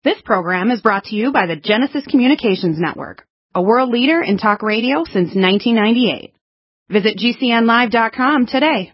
This program is brought to you by the Genesis Communications Network, a world leader in talk radio since 1998. Visit GCNlive.com today.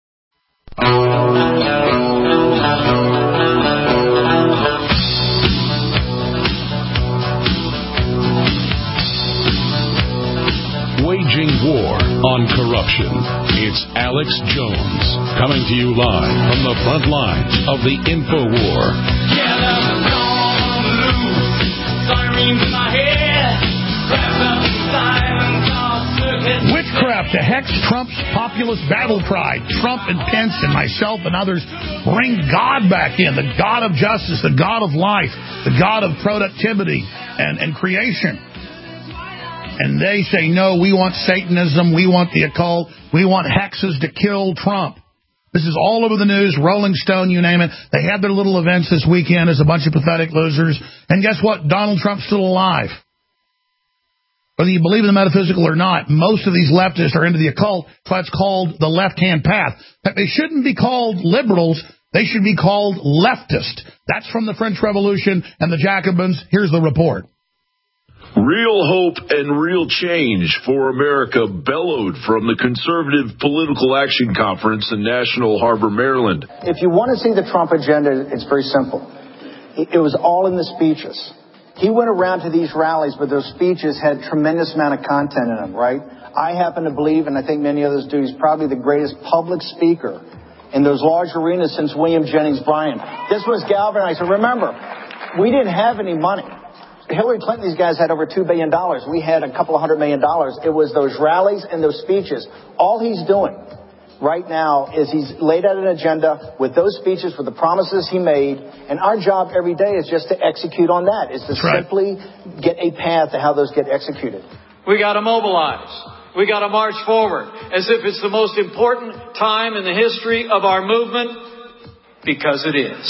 Waging war on corruption. It's Alex Jones coming to you live from the front lines of the InfoWar. Get up, don't lose. Sirens in my head. Wrapped up in silence, all circuit. Witchcraft to hex Trump's populist battle cry. Trump and Pence and myself and others bring God back in, the God of justice, the God of life, the God of productivity and creation. And they say, no, we want Satanism, we want the occult, we want hexes to kill Trump. This is all over the news, Rolling Stone, you name it. They had their little events this weekend as a bunch of pathetic losers. And guess what? Donald Trump's still alive. Whether you believe in the metaphysical or not, most of these leftists are into the occult, so that's called the left-hand path. They shouldn't be called liberals. They should be called leftist. That's from the French Revolution and the Jacobins. Here's the report. Real hope and real change for America bellowed from the Conservative Political Action Conference in National Harbor, Maryland. If you want to see the Trump agenda, it's very simple. It was all in the speeches. He went around to these rallies, but those speeches had tremendous amount of content in them, right? I happen to believe, and I think many others do, he's probably the greatest public speaker in those large arenas since William Jennings Bryan. This was galvanizing. Remember, we didn't have any money. Hillary Clinton, these guys had over $2 billion. We had a couple of $100 million. It was those rallies and those speeches. All he's doing right now is he's laid out an agenda with those speeches, with the promises he made. And our job every day is just to execute on that, is to simply get a path to how those get executed. We got to mobilize. We got to march forward as if it's the most important time in the history of our movement, because it is.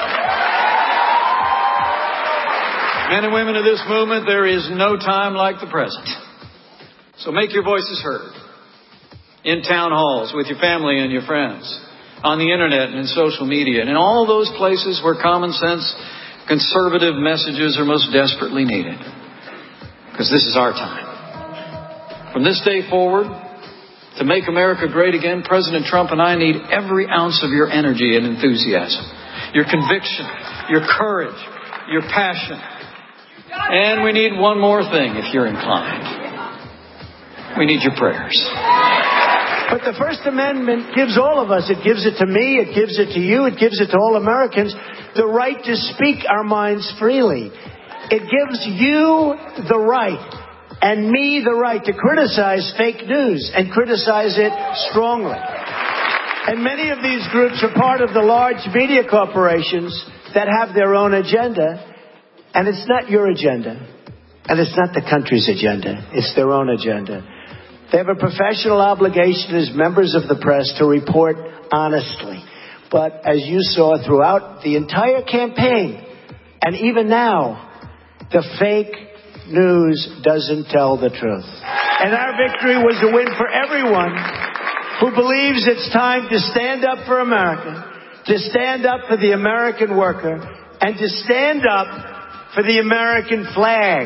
Men and women of this movement, there is no time like the present. So make your voices heard. In town halls, with your family and your friends. On the internet and in social media. And in all those places where common sense, conservative messages are most desperately needed. Because this is our time. From this day forward, to make America great again, President Trump and I need every ounce of your energy and enthusiasm. Your conviction, your courage, your passion. And we need one more thing, if you're inclined. We need your prayers. But the First Amendment gives all of us, it gives it to me, it gives it to you, it gives it to all Americans, the right to speak our minds freely. It gives you the right, and me the right, to criticize fake news, and criticize it strongly. And many of these groups are part of the large media corporations that have their own agenda. And it's not your agenda. And it's not the country's agenda. It's their own agenda. They have a professional obligation as members of the press to report honestly. But as you saw throughout the entire campaign, and even now, the fake news doesn't tell the truth. And our victory was a win for everyone who believes it's time to stand up for America, to stand up for the American worker, and to stand up for the American flag.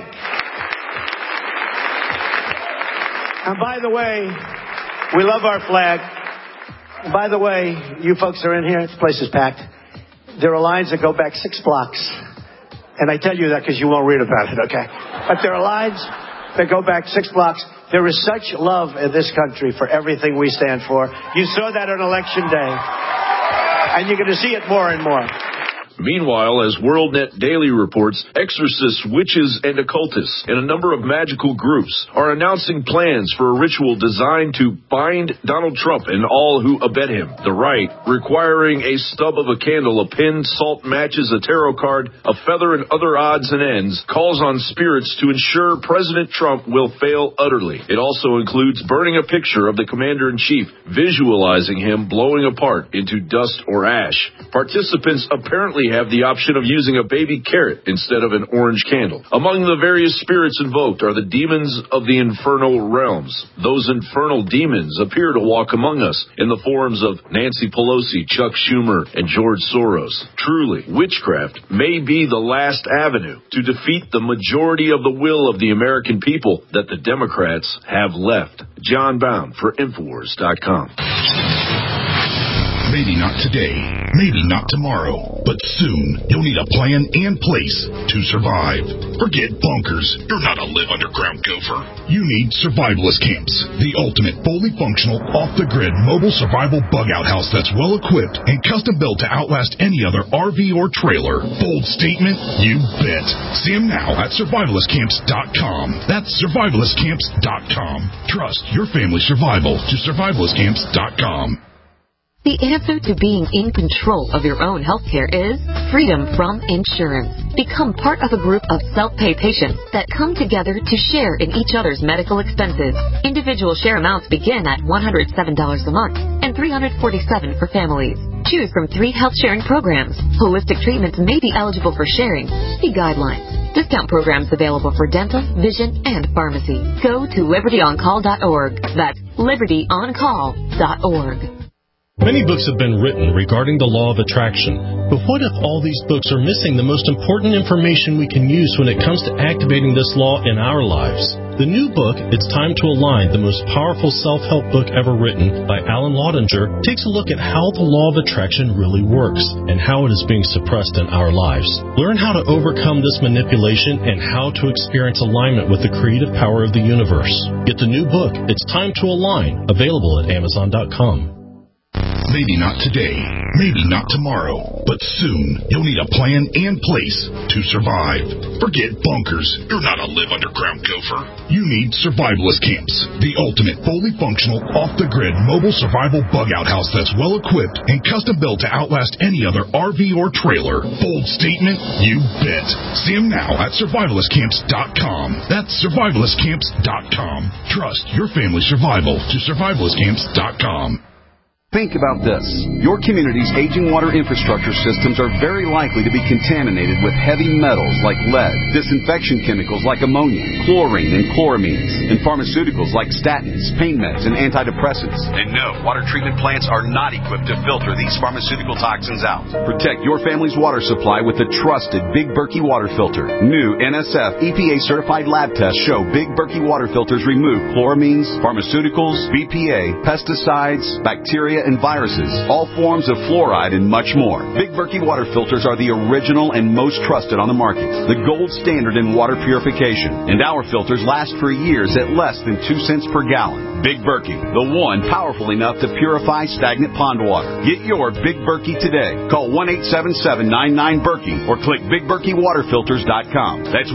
And by the way, we love our flag. And by the way, you folks are in here, this place is packed. There are lines that go back 6 blocks. And I tell you that because you won't read about it, okay? But there are lines that go back 6 blocks. There is such love in this country for everything we stand for. You saw that on Election Day. And you're going to see it more and more. Meanwhile, as WorldNet Daily reports, exorcists, witches, and occultists and a number of magical groups are announcing plans for a ritual designed to bind Donald Trump and all who abet him. The right, requiring a stub of a candle, a pin, salt, matches, a tarot card, a feather, and other odds and ends, calls on spirits to ensure President Trump will fail utterly. It also includes burning a picture of the commander-in-chief, visualizing him blowing apart into dust or ash. Participants apparently finally have the option of using a baby carrot instead of an orange candle. Among the various spirits invoked are the demons of the infernal realms. Those infernal demons appear to walk among us in the forms of Nancy Pelosi, Chuck Schumer, and George Soros. Truly, witchcraft may be the last avenue to defeat the majority of the will of the American people that the Democrats have left. John Bound for Infowars.com. Maybe not today, maybe not tomorrow, but soon you'll need a plan and place to survive. Forget bunkers. You're not a live underground gopher. You need survivalist camps, the ultimate fully functional, off-the-grid mobile survival bug-out house that's well-equipped and custom-built to outlast any other RV or trailer. Bold statement? You bet. See them now at survivalistcamps.com. That's survivalistcamps.com. Trust your family's survival to survivalistcamps.com. The answer to being in control of your own healthcare is freedom from insurance. Become part of a group of self-pay patients that come together to share in each other's medical expenses. Individual share amounts begin at $107 a month and $347 for families. Choose from 3 health sharing programs. Holistic treatments may be eligible for sharing. See guidelines. Discount programs available for dental, vision, and pharmacy. Go to libertyoncall.org. That's libertyoncall.org. Many books have been written regarding the law of attraction, but what if all these books are missing the most important information we can use when it comes to activating this law in our lives? The new book, It's Time to Align, the most powerful self-help book ever written by Alan Laudinger, takes a look at how the law of attraction really works and how it is being suppressed in our lives. Learn how to overcome this manipulation and how to experience alignment with the creative power of the universe. Get the new book, It's Time to Align, available at Amazon.com. Maybe not today, maybe not tomorrow, but soon you'll need a plan and place to survive. Forget bunkers. You're not a live underground gopher. You need survivalist camps, the ultimate fully functional, off-the-grid mobile survival bug-out house that's well-equipped and custom-built to outlast any other RV or trailer. Bold statement? You bet. See them now at survivalistcamps.com. That's survivalistcamps.com. Trust your family's survival to survivalistcamps.com. Think about this. Your community's aging water infrastructure systems are very likely to be contaminated with heavy metals like lead, disinfection chemicals like ammonia, chlorine and chloramines, and pharmaceuticals like statins, pain meds, and antidepressants. And no, water treatment plants are not equipped to filter these pharmaceutical toxins out. Protect your family's water supply with the trusted Big Berkey water filter. New NSF EPA-certified lab tests show Big Berkey water filters remove chloramines, pharmaceuticals, BPA, pesticides, bacteria, and viruses, all forms of fluoride, and much more. Big Berkey water filters are the original and most trusted on the market, the gold standard in water purification, and our filters last for years at less than 2 cents per gallon. Big Berkey, the one powerful enough to purify stagnant pond water. Get your Big Berkey today. Call 1-877-99-BERKEY or click BigBerkeyWaterFilters.com. That's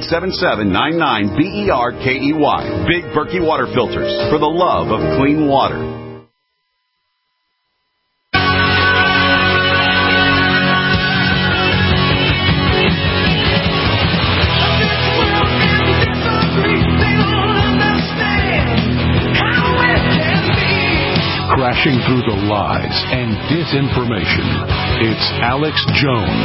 1-877-99-BERKEY. Big Berkey Water Filters, for the love of clean water. Crashing through the lies and disinformation. It's Alex Jones.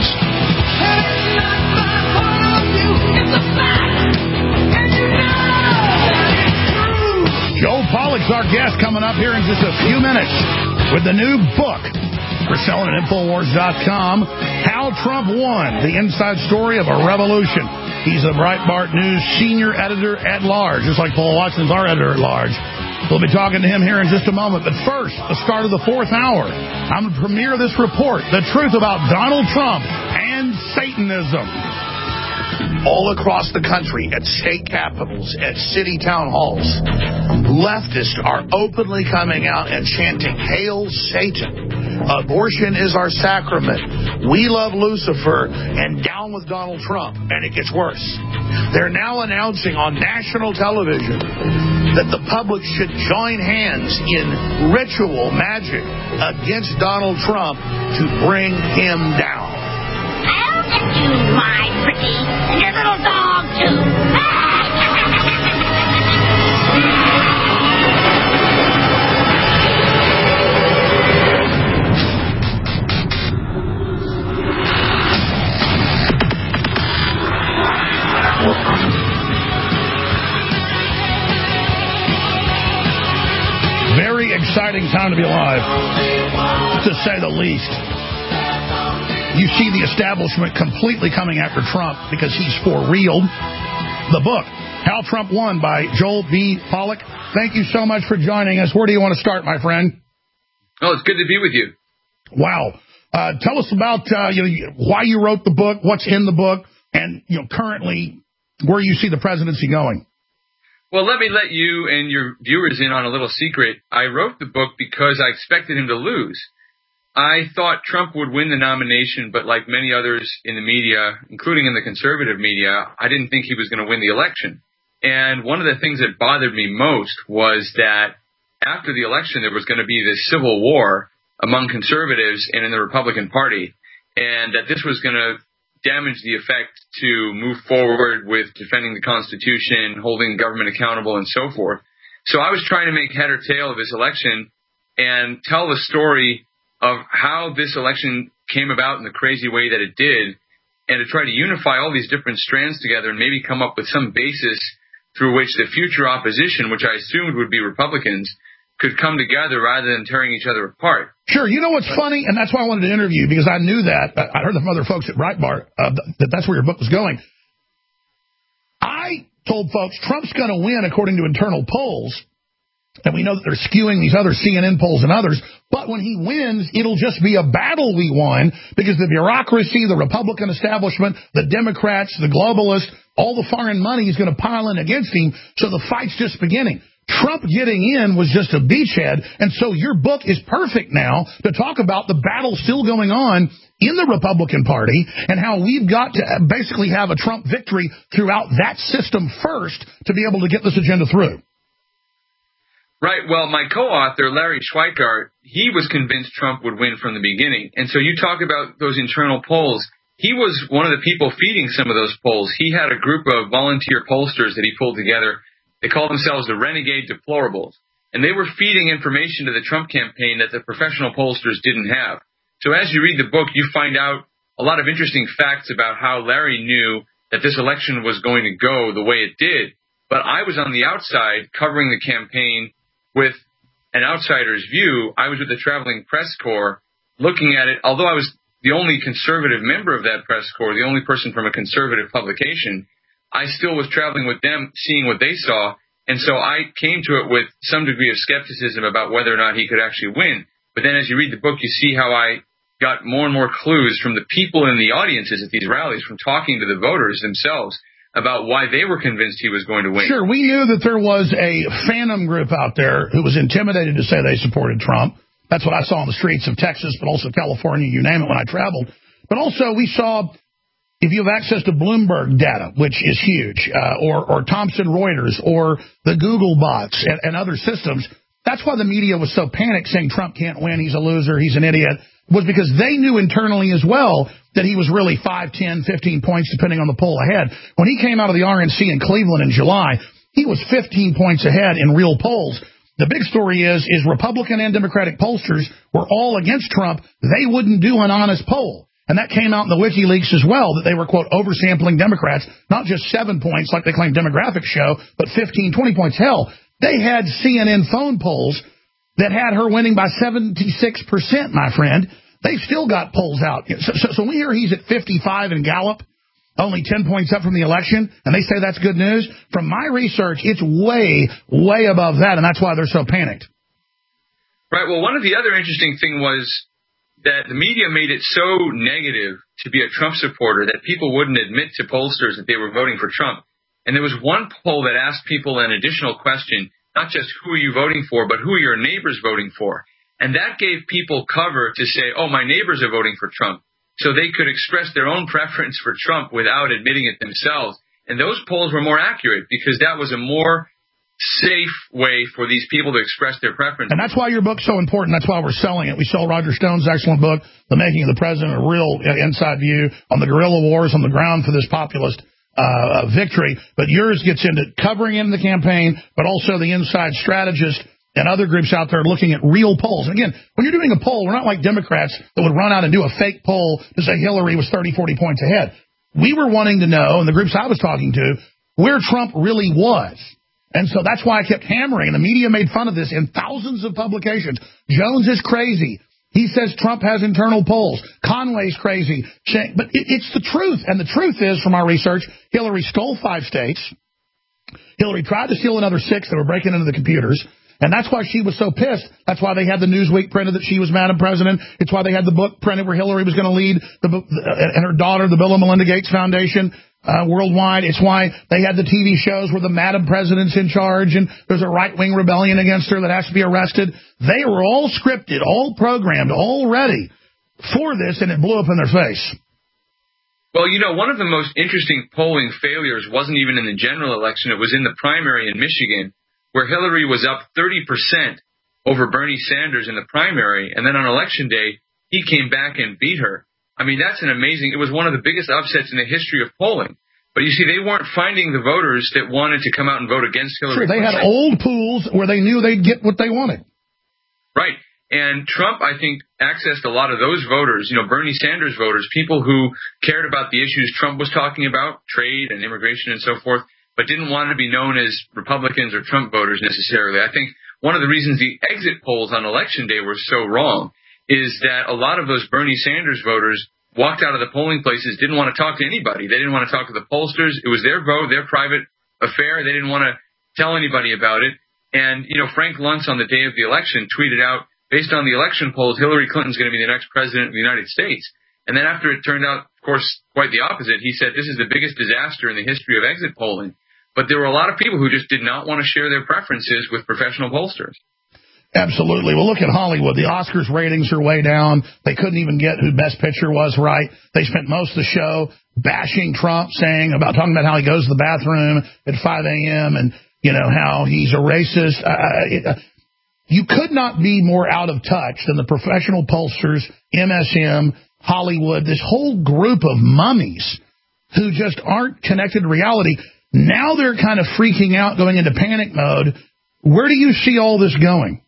Joel Pollak's our guest coming up here in just a few minutes with the new book. We're selling at Infowars.com. How Trump Won, the inside story of a revolution. He's a Breitbart News senior editor-at-large, just like Paul Watson's our editor-at-large. We'll be talking to him here in just a moment. But first, the start of the 4th hour. I'm going to premiere this report, The Truth About Donald Trump and Satanism. All across the country, at state capitals, at city town halls, leftists are openly coming out and chanting, "Hail Satan. Abortion is our sacrament. We love Lucifer, and down with Donald Trump." And it gets worse. They're now announcing on national television that the public should join hands in ritual magic against Donald Trump to bring him down. I'll get you, my pretty, and your little dog, too. exciting time to be alive, to say the least. You see the establishment completely coming after Trump because he's for real. The book, How Trump Won, by Joel B. Pollack. Thank you so much for joining us. Where do you want to start, my friend? Oh, it's good to be with you. Wow. Tell us about why you wrote the book, what's in the book, and currently where you see the presidency going. Well, let me let you and your viewers in on a little secret. I wrote the book because I expected him to lose. I thought Trump would win the nomination, but like many others in the media, including in the conservative media, I didn't think he was going to win the election. And one of the things that bothered me most was that after the election, there was going to be this civil war among conservatives and in the Republican Party, and that this was going to damage the effect to move forward with defending the Constitution, holding government accountable, and so forth. So I was trying to make head or tail of this election and tell the story of how this election came about in the crazy way that it did, and to try to unify all these different strands together and maybe come up with some basis through which the future opposition, which I assumed would be Republicans, could come together rather than tearing each other apart. Sure. You know what's funny? And that's why I wanted to interview you, because I knew that. I heard from other folks at Breitbart that that's where your book was going. I told folks Trump's going to win according to internal polls, and we know that they're skewing these other CNN polls and others, but when he wins, it'll just be a battle we won, because the bureaucracy, the Republican establishment, the Democrats, the globalists, all the foreign money is going to pile in against him, so the fight's just beginning. Trump getting in was just a beachhead, and so your book is perfect now to talk about the battle still going on in the Republican Party and how we've got to basically have a Trump victory throughout that system first to be able to get this agenda through. Right. Well, my co-author, Larry Schweikart, he was convinced Trump would win from the beginning. And so you talk about those internal polls. He was one of the people feeding some of those polls. He had a group of volunteer pollsters that he pulled together. They called themselves the Renegade Deplorables. And they were feeding information to the Trump campaign that the professional pollsters didn't have. So as you read the book, you find out a lot of interesting facts about how Larry knew that this election was going to go the way it did. But I was on the outside covering the campaign with an outsider's view. I was with the traveling press corps looking at it. Although I was the only conservative member of that press corps, the only person from a conservative publication, I still was traveling with them, seeing what they saw. And so I came to it with some degree of skepticism about whether or not he could actually win. But then as you read the book, you see how I got more and more clues from the people in the audiences at these rallies, from talking to the voters themselves about why they were convinced he was going to win. Sure, we knew that there was a phantom group out there who was intimidated to say they supported Trump. That's what I saw on the streets of Texas, but also California, you name it, when I traveled. But also we saw, if you have access to Bloomberg data, which is huge, or Thomson Reuters, or the Google bots and other systems, that's why the media was so panicked saying Trump can't win, he's a loser, he's an idiot, was because they knew internally as well that he was really 5, 10, 15 points, depending on the poll ahead. When he came out of the RNC in Cleveland in July, he was 15 points ahead in real polls. The big story is Republican and Democratic pollsters were all against Trump. They wouldn't do an honest poll. And that came out in the WikiLeaks as well, that they were, quote, oversampling Democrats, not just 7 points like they claim demographics show, but 15, 20 points. Hell, they had CNN phone polls that had her winning by 76%, my friend. They've still got polls out. So when we hear he's at 55 in Gallup, only 10 points up from the election, and they say that's good news, from my research, it's way, way above that, and that's why they're so panicked. Right. Well, one of the other interesting things was that the media made it so negative to be a Trump supporter that people wouldn't admit to pollsters that they were voting for Trump. And there was one poll that asked people an additional question, not just who are you voting for, but who are your neighbors voting for? And that gave people cover to say, oh, my neighbors are voting for Trump. So they could express their own preference for Trump without admitting it themselves. And those polls were more accurate because that was a more safe way for these people to express their preference. And that's why your book's so important. That's why we're selling it. We sell Roger Stone's excellent book, The Making of the President, a real inside view on the guerrilla wars on the ground for this populist victory. But yours gets into covering in the campaign, but also the inside strategist and other groups out there looking at real polls. And again, when you're doing a poll, we're not like Democrats that would run out and do a fake poll to say Hillary was 30, 40 points ahead. We were wanting to know, and the groups I was talking to, where Trump really was. And so that's why I kept hammering, and the media made fun of this in thousands of publications. Jones is crazy. He says Trump has internal polls. Conway's crazy. But it's the truth. And the truth is, from our research, Hillary stole 5 states. Hillary tried to steal another 6 that were breaking into the computers. And that's why she was so pissed. That's why they had the Newsweek printed that she was Madam President. It's why they had the book printed where Hillary was going to lead and her daughter, the Bill and Melinda Gates Foundation, worldwide. It's why they had the TV shows where the Madam President's in charge and there's a right-wing rebellion against her that has to be arrested. They were all scripted, all programmed, all ready for this, and it blew up in their face. Well, you know, one of the most interesting polling failures wasn't even in the general election. It was in the primary in Michigan, where Hillary was up 30% over Bernie Sanders in the primary, and then on Election Day, he came back and beat her. I mean, that's an amazing, it was one of the biggest upsets in the history of polling. But you see, they weren't finding the voters that wanted to come out and vote against Hillary. Sure, they had old pools where they knew they'd get what they wanted. Right. And Trump, I think, accessed a lot of those voters, you know, Bernie Sanders voters, people who cared about the issues Trump was talking about, trade and immigration and so forth, but didn't want to be known as Republicans or Trump voters necessarily. I think one of the reasons the exit polls on Election Day were so wrong is that a lot of those Bernie Sanders voters walked out of the polling places, didn't want to talk to anybody. They didn't want to talk to the pollsters. It was their vote, their private affair. They didn't want to tell anybody about it. And, you know, Frank Luntz on the day of the election tweeted out, based on the election polls, Hillary Clinton's going to be the next president of the United States. And then after it turned out, of course, quite the opposite, he said this is the biggest disaster in the history of exit polling. But there were a lot of people who just did not want to share their preferences with professional pollsters. Absolutely. Well, look at Hollywood. The Oscars ratings are way down. They couldn't even get who Best Picture was right. They spent most of the show bashing Trump, talking about how he goes to the bathroom at 5 a.m. and, you know, how he's a racist. You could not be more out of touch than the professional pollsters, MSM, Hollywood, this whole group of mummies who just aren't connected to reality. Now they're kind of freaking out, going into panic mode. Where do you see all this going?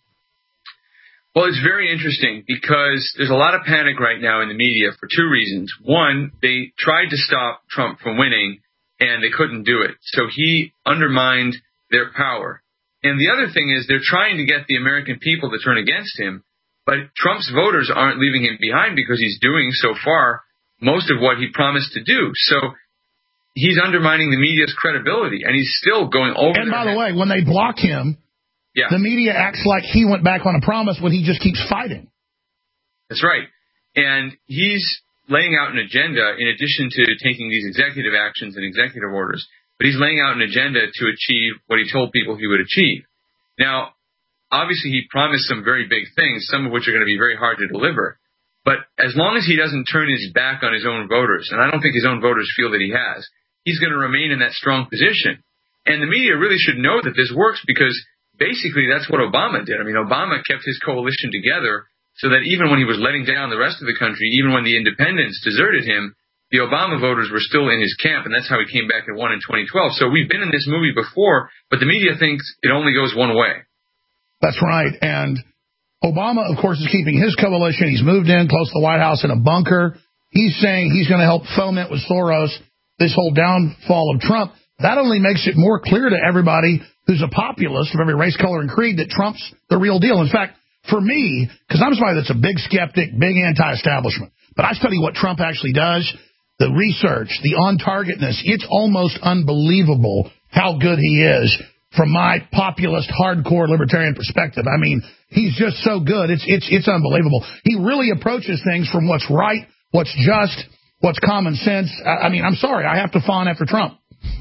Well, it's very interesting because there's a lot of panic right now in the media for 2 reasons. One, they tried to stop Trump from winning, and they couldn't do it. So he undermined their power. And the other thing is they're trying to get the American people to turn against him, but Trump's voters aren't leaving him behind because he's doing so far most of what he promised to do. So he's undermining the media's credibility, and he's still going over. And by the way, when they block him, the media acts like he went back on a promise when he just keeps fighting. That's right. And he's laying out an agenda in addition to taking these executive actions and executive orders. But he's laying out an agenda to achieve what he told people he would achieve. Now, obviously, he promised some very big things, some of which are going to be very hard to deliver. But as long as he doesn't turn his back on his own voters, and I don't think his own voters feel that he has, he's going to remain in that strong position. And the media really should know that this works because basically that's what Obama did. I mean, Obama kept his coalition together so that even when he was letting down the rest of the country, even when the independents deserted him, the Obama voters were still in his camp, and that's how he came back and won in 2012. So we've been in this movie before, but the media thinks it only goes one way. That's right. And Obama, of course, is keeping his coalition. He's moved in close to the White House in a bunker. He's saying he's going to help foment with Soros this whole downfall of Trump. That only makes it more clear to everybody who's a populist of every race, color, and creed that Trump's the real deal. In fact, for me, because I'm somebody that's a big skeptic, big anti-establishment, but I study what Trump actually does. The research, the on-targetness, it's almost unbelievable how good he is from my populist, hardcore libertarian perspective. I mean, he's just so good. It's unbelievable. He really approaches things from what's right, what's just, what's common sense. I mean, I'm sorry, I have to fawn after Trump.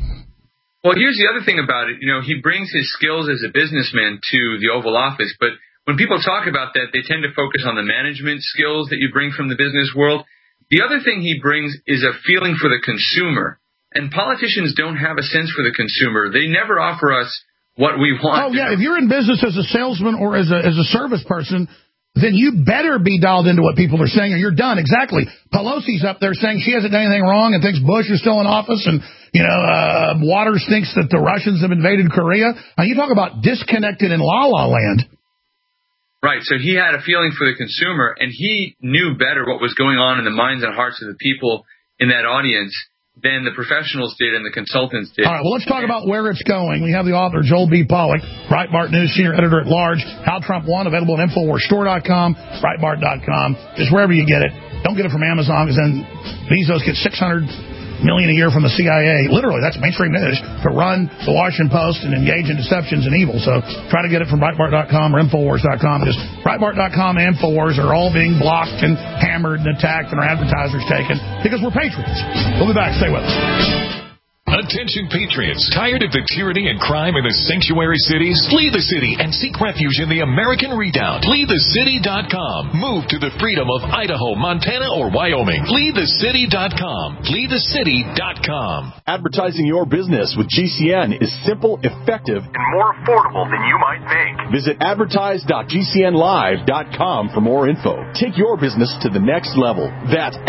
Well, here's the other thing about it. You know, he brings his skills as a businessman to the Oval Office, but when people talk about that, they tend to focus on the management skills that you bring from the business world. The other thing he brings is a feeling for the consumer. And politicians don't have a sense for the consumer. They never offer us what we want. Oh, yeah. If you're in business as a salesman or as a service person, then you better be dialed into what people are saying or you're done. Exactly. Pelosi's up there saying she hasn't done anything wrong and thinks Bush is still in office. And, you know, Waters thinks that the Russians have invaded Korea. Now, you talk about disconnected in la-la land. Right, so he had a feeling for the consumer, and he knew better what was going on in the minds and hearts of the people in that audience than the professionals did and the consultants did. All right, well, let's talk about where it's going. We have the author, Joel B. Pollack, Breitbart News Senior Editor at Large, How Trump Won, available at InfoWarsStore.com, Breitbart.com, just wherever you get it. Don't get it from Amazon, because then Bezos gets $600 million a year from the CIA. Literally, that's mainstream news, to run the Washington Post and engage in deceptions and evil. So try to get it from Breitbart.com or InfoWars.com. Because Breitbart.com and InfoWars are all being blocked and hammered and attacked, and our advertisers taken, because we're patriots. We'll be back. Stay with us. Attention patriots, tired of the tyranny and crime in the sanctuary cities? Flee the city and seek refuge in the American Redoubt. FleeTheCity.com. Move to the freedom of Idaho, Montana, or Wyoming. FleeTheCity.com. FleeTheCity.com. Advertising your business with GCN is simple, effective, and more affordable than you might think. Visit advertise.gcnlive.com for more info. Take your business to the next level. That's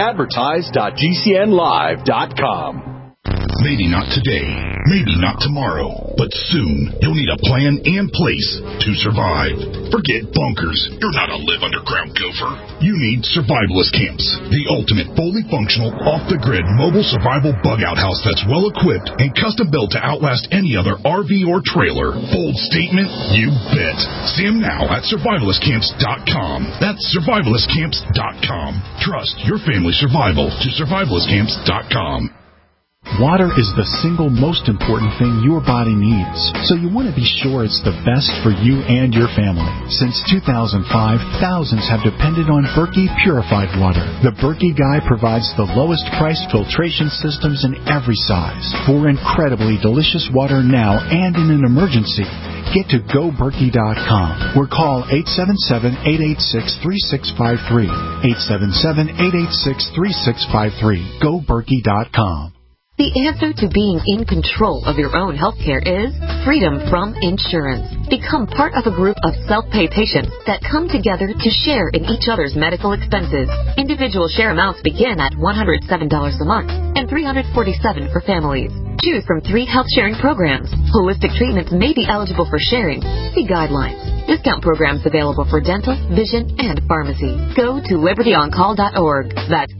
advertise.gcnlive.com. Maybe not today, maybe not tomorrow, but soon you'll need a plan and place to survive. Forget bunkers. You're not a live underground gopher. You need survivalist camps, the ultimate fully functional, off-the-grid mobile survival bug-out house that's well-equipped and custom-built to outlast any other RV or trailer. Bold statement? You bet. See them now at survivalistcamps.com. That's survivalistcamps.com. Trust your family's survival to survivalistcamps.com. Water is the single most important thing your body needs, so you want to be sure it's the best for you and your family. Since 2005, thousands have depended on Berkey purified water. The Berkey Guy provides the lowest priced filtration systems in every size for incredibly delicious water now and in an emergency. Get to GoBerkey.com or call 877-886-3653. 877-886-3653. GoBerkey.com. The answer to being in control of your own healthcare is freedom from insurance. Become part of a group of self-pay patients that come together to share in each other's medical expenses. Individual share amounts begin at $107 a month and $347 for families. Choose from 3 health sharing programs. Holistic treatments may be eligible for sharing. See guidelines. Discount programs available for dental, vision, and pharmacy. Go to libertyoncall.org. That's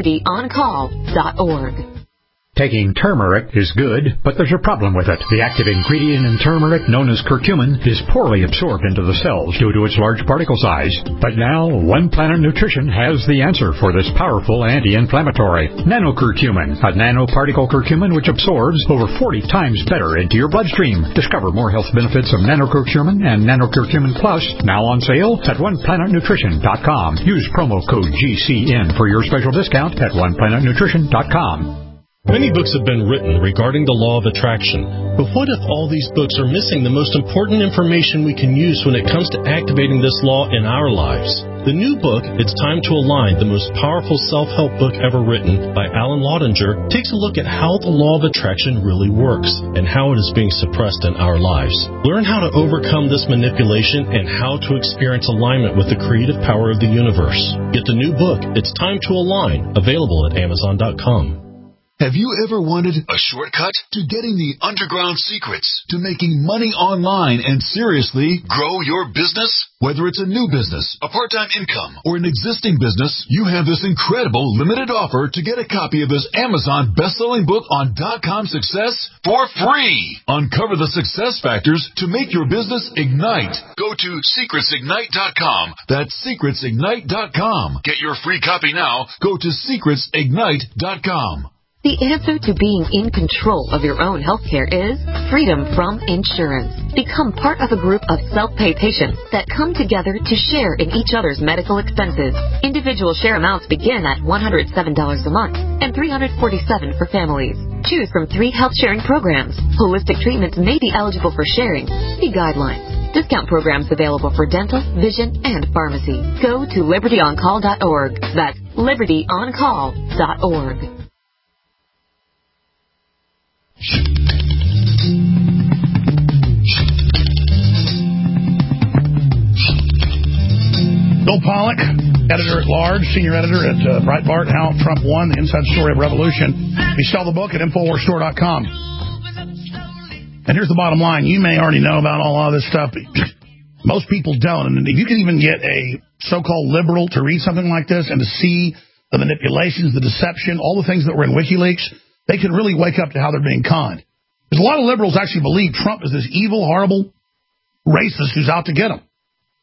libertyoncall.org. Taking turmeric is good, but there's a problem with it. The active ingredient in turmeric, known as curcumin, is poorly absorbed into the cells due to its large particle size. But now, One Planet Nutrition has the answer for this powerful anti-inflammatory. Nanocurcumin, a nanoparticle curcumin which absorbs over 40 times better into your bloodstream. Discover more health benefits of nanocurcumin and nanocurcumin plus, now on sale at OnePlanetNutrition.com. Use promo code GCN for your special discount at OnePlanetNutrition.com. Many books have been written regarding the law of attraction, but what if all these books are missing the most important information we can use when it comes to activating this law in our lives? The new book, It's Time to Align, the most powerful self-help book ever written by Alan Laudinger, takes a look at how the law of attraction really works and how it is being suppressed in our lives. Learn how to overcome this manipulation and how to experience alignment with the creative power of the universe. Get the new book, It's Time to Align, available at Amazon.com. Have you ever wanted a shortcut to getting the underground secrets to making money online and seriously grow your business? Whether it's a new business, a part-time income, or an existing business, you have this incredible limited offer to get a copy of this Amazon best-selling book on .com success for free. Uncover the success factors to make your business ignite. Go to secretsignite.com. That's secretsignite.com. Get your free copy now. Go to secretsignite.com. The answer to being in control of your own healthcare is freedom from insurance. Become part of a group of self-pay patients that come together to share in each other's medical expenses. Individual share amounts begin at $107 a month and $347 for families. Choose from 3 health sharing programs. Holistic treatments may be eligible for sharing. See guidelines. Discount programs available for dental, vision, and pharmacy. Go to libertyoncall.org. That's libertyoncall.org. Bill Pollack, editor at large, senior editor at Breitbart, How Trump Won, the Inside Story of Revolution. You sell the book at InfoWarsStore.com. And here's the bottom line. You may already know about all of this stuff, but most people don't. And if you can even get a so-called liberal to read something like this and to see the manipulations, the deception, all the things that were in WikiLeaks, they can really wake up to how they're being conned. Because a lot of liberals actually believe Trump is this evil, horrible racist who's out to get them.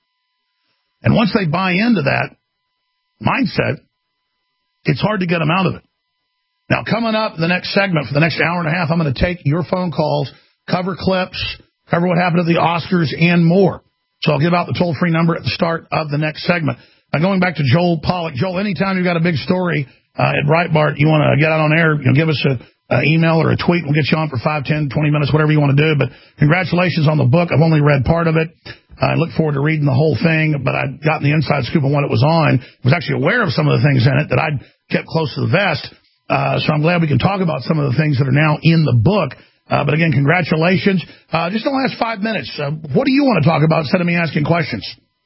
And once they buy into that mindset, it's hard to get them out of it. Now, coming up in the next segment, for the next hour and a half, I'm going to take your phone calls, cover clips, cover what happened at the Oscars, and more. So I'll give out the toll-free number at the start of the next segment. Now, going back to Joel Pollack. Joel, anytime you've got a big story at Breitbart, you want to get out on air, give us an email or a tweet. We'll get you on for 5, 10, 20 minutes, whatever you want to do. But congratulations on the book. I've only read part of it. I look forward to reading the whole thing, but I'd gotten the inside scoop on what it was on. I was actually aware of some of the things in it that I'd kept close to the vest. So I'm glad we can talk about some of the things that are now in the book. But again, congratulations. Just in the last 5 minutes, what do you want to talk about instead of me asking questions?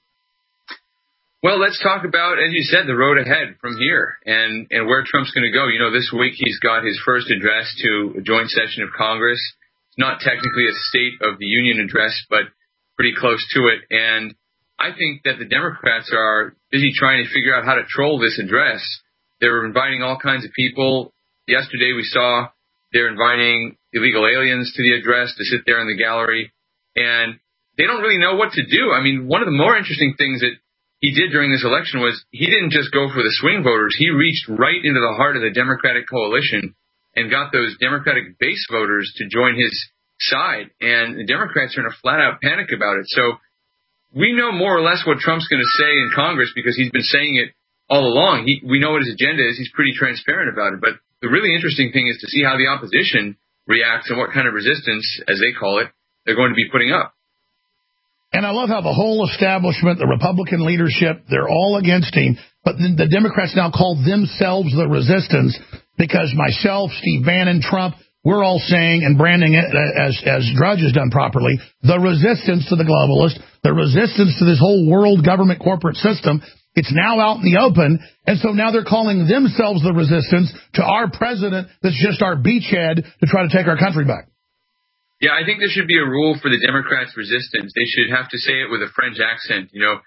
Well, let's talk about, as you said, the road ahead from here and where Trump's going to go. This week he's got his first address to a joint session of Congress. It's not technically a State of the Union address, but pretty close to it. And I think that the Democrats are busy trying to figure out how to troll this address. They're inviting all kinds of people. Yesterday we saw they're inviting illegal aliens to the address to sit there in the gallery. And they don't really know what to do. I mean, one of the more interesting things that he did during this election was he didn't just go for the swing voters. He reached right into the heart of the Democratic coalition and got those Democratic base voters to join his side. And the Democrats are in a flat-out panic about it. So we know more or less what Trump's going to say in Congress because he's been saying it all along. We know what his agenda is. He's pretty transparent about it. But the really interesting thing is to see how the opposition reacts and what kind of resistance, as they call it, they're going to be putting up. And I love how the whole establishment, the Republican leadership, they're all against him. But the Democrats now call themselves the resistance because myself, Steve Bannon, Trump, we're all saying and branding it as Drudge has done properly, the resistance to the globalist, the resistance to this whole world government corporate system. It's now out in the open, and so now they're calling themselves the resistance to our president that's just our beachhead to try to take our country back. Yeah, I think there should be a rule for the Democrats' resistance. They should have to say it with a French accent,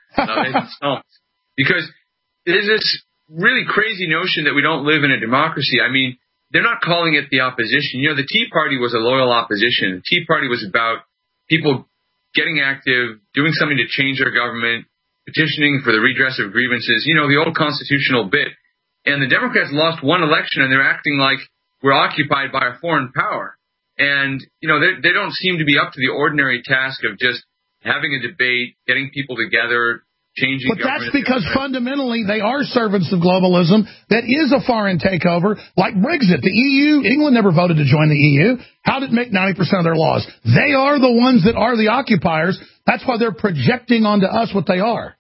because there's this really crazy notion that we don't live in a democracy. I mean, they're not calling it the opposition. The Tea Party was a loyal opposition. The Tea Party was about people getting active, doing something to change our government, petitioning for the redress of grievances, the old constitutional bit. And the Democrats lost one election, and they're acting like we're occupied by a foreign power. And, they don't seem to be up to the ordinary task of just having a debate, getting people together, changing government. But that's because fundamentally they are servants of globalism that is a foreign takeover, like Brexit. The EU, England never voted to join the EU. How did it make 90% of their laws? They are the ones that are the occupiers. That's why they're projecting onto us what they are.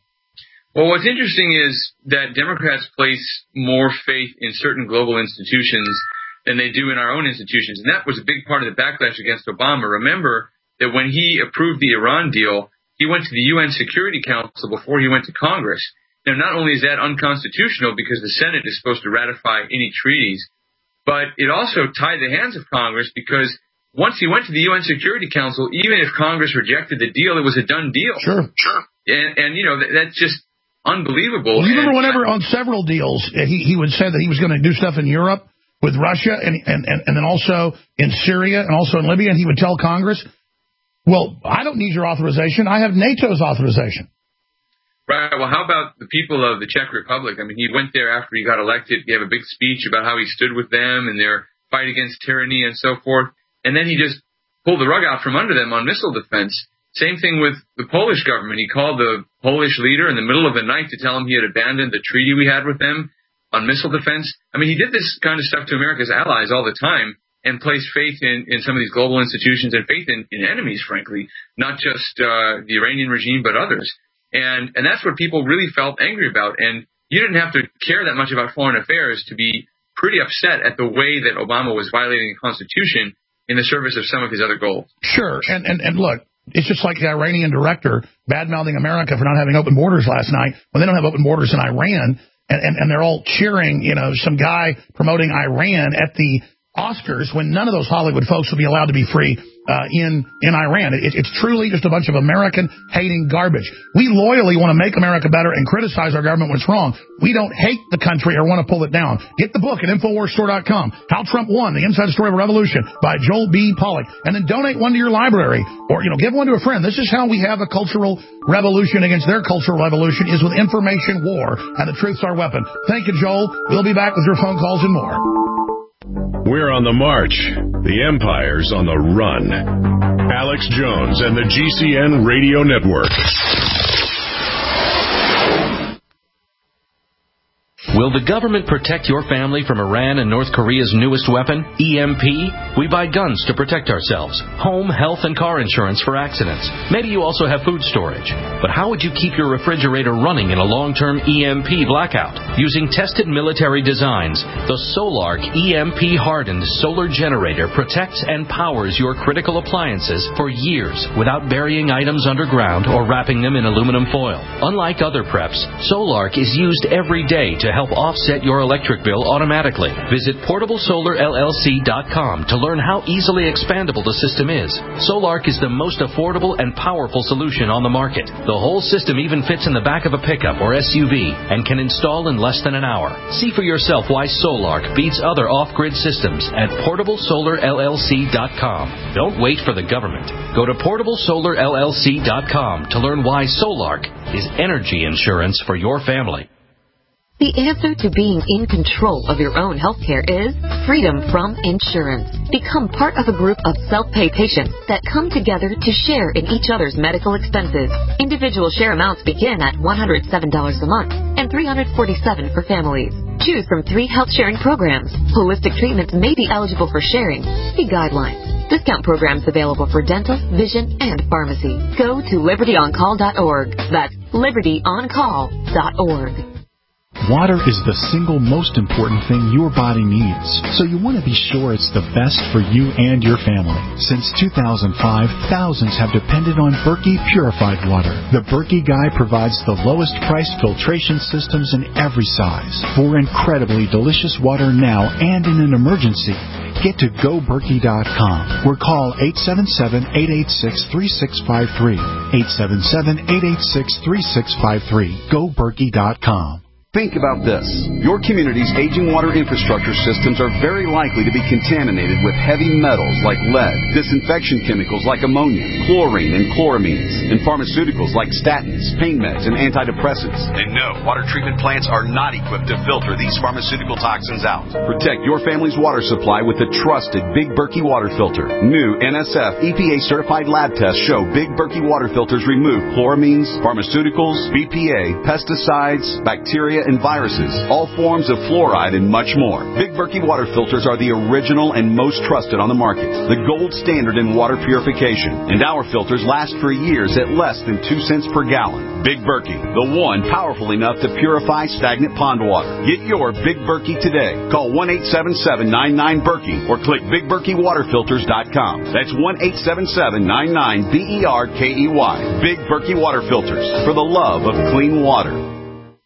Well, what's interesting is that Democrats place more faith in certain global institutions than they do in our own institutions. And that was a big part of the backlash against Obama. Remember that when he approved the Iran deal, he went to the UN Security Council before he went to Congress. Now, not only is that unconstitutional because the Senate is supposed to ratify any treaties, but it also tied the hands of Congress because once he went to the UN Security Council, even if Congress rejected the deal, it was a done deal. Sure. And that's just unbelievable. Well, you remember whenever on several deals, he would say that he was going to do stuff in Europe with Russia and then also in Syria and also in Libya, and he would tell Congress, well, I don't need your authorization. I have NATO's authorization. Right. Well, how about the people of the Czech Republic? I mean, he went there after he got elected, gave a big speech about how he stood with them and their fight against tyranny and so forth. And then he just pulled the rug out from under them on missile defense. Same thing with the Polish government. He called the Polish leader in the middle of the night to tell him he had abandoned the treaty we had with them on missile defense. I mean, he did this kind of stuff to America's allies all the time and placed faith in some of these global institutions and faith in enemies, frankly, not just the Iranian regime, but others. And that's what people really felt angry about. And you didn't have to care that much about foreign affairs to be pretty upset at the way that Obama was violating the Constitution in the service of some of his other goals. Sure. And look, it's just like the Iranian director bad-mouthing America for not having open borders last night when they don't have open borders in Iran. And they're all cheering, some guy promoting Iran at the Oscars when none of those Hollywood folks will be allowed to be free in Iran. It's truly just a bunch of American-hating garbage. We loyally want to make America better and criticize our government when it's wrong. We don't hate the country or want to pull it down. Get the book at InfoWarsStore.com, How Trump Won, The Inside Story of a Revolution by Joel B. Pollack. And then donate one to your library or, give one to a friend. This is how we have a cultural revolution against their cultural revolution, is with information war, and the truth's our weapon. Thank you, Joel. We'll be back with your phone calls and more. We're on the march. The empire's on the run. Alex Jones and the GCN Radio Network. Will the government protect your family from Iran and North Korea's newest weapon, EMP? We buy guns to protect ourselves, home, health, and car insurance for accidents. Maybe you also have food storage. But how would you keep your refrigerator running in a long-term EMP blackout? Using tested military designs, the Solark EMP-hardened solar generator protects and powers your critical appliances for years without burying items underground or wrapping them in aluminum foil. Unlike other preps, Solark is used every day to help offset your electric bill automatically. Visit PortableSolarLLC.com to learn how easily expandable the system is. Solark is the most affordable and powerful solution on the market. The whole system even fits in the back of a pickup or SUV and can install in less than an hour. See for yourself why Solark beats other off-grid systems at PortableSolarLLC.com. Don't wait for the government. Go to PortableSolarLLC.com to learn why Solark is energy insurance for your family. The answer to being in control of your own healthcare is freedom from insurance. Become part of a group of self-pay patients that come together to share in each other's medical expenses. Individual share amounts begin at $107 a month and $347 for families. Choose from 3 health-sharing programs. Holistic treatments may be eligible for sharing. See guidelines. Discount programs available for dental, vision, and pharmacy. Go to LibertyOnCall.org. That's LibertyOnCall.org. Water is the single most important thing your body needs, so you want to be sure it's the best for you and your family. Since 2005, thousands have depended on Berkey purified water. The Berkey Guy provides the lowest priced filtration systems in every size. For incredibly delicious water now and in an emergency, get to GoBerkey.com or call 877-886-3653. 877-886-3653. GoBerkey.com. Think about this. Your community's aging water infrastructure systems are very likely to be contaminated with heavy metals like lead, disinfection chemicals like ammonia, chlorine and chloramines, and pharmaceuticals like statins, pain meds, and antidepressants. And no, water treatment plants are not equipped to filter these pharmaceutical toxins out. Protect your family's water supply with the trusted Big Berkey water filter. New NSF EPA-certified lab tests show Big Berkey water filters remove chloramines, pharmaceuticals, BPA, pesticides, bacteria, and viruses, all forms of fluoride, and much more. Big Berkey water filters are the original and most trusted on the market, the gold standard in water purification, and our filters last for years at less than 2 cents per gallon. Big Berkey, the one powerful enough to purify stagnant pond water. Get your Big Berkey today. Call 1-877-99-BERKEY or click BigBerkeyWaterFilters.com. That's 1-877-99-BERKEY. Big Berkey Water Filters, for the love of clean water.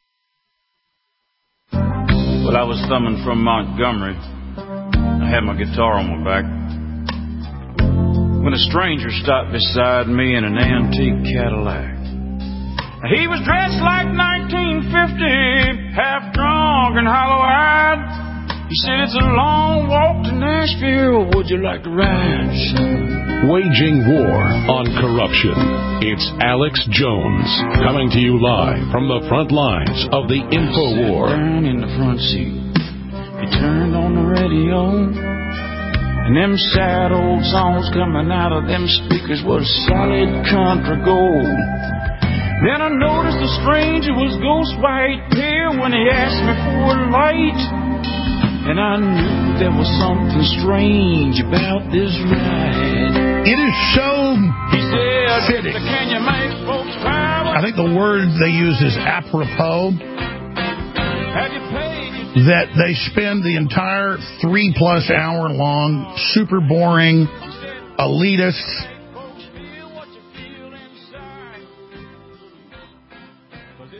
Well, I was thumbing from Montgomery. I had my guitar on my back when a stranger stopped beside me in an antique Cadillac. He was dressed like 1950, half drunk and hollow-eyed. He said, "It's a long walk to Nashville. Would you like to ride, son?" Waging war on corruption. It's Alex Jones coming to you live from the front lines of the Info War. Down in the front seat, he turned on the radio, and them sad old songs coming out of them speakers was solid country gold. Then I noticed the stranger was ghost white pale when he asked me for a light. And I knew there was something strange about this ride. It is so fitting. Can you make folks cry? I think the word they use is apropos. That they spend the entire 3+ hour long, super boring, elitist,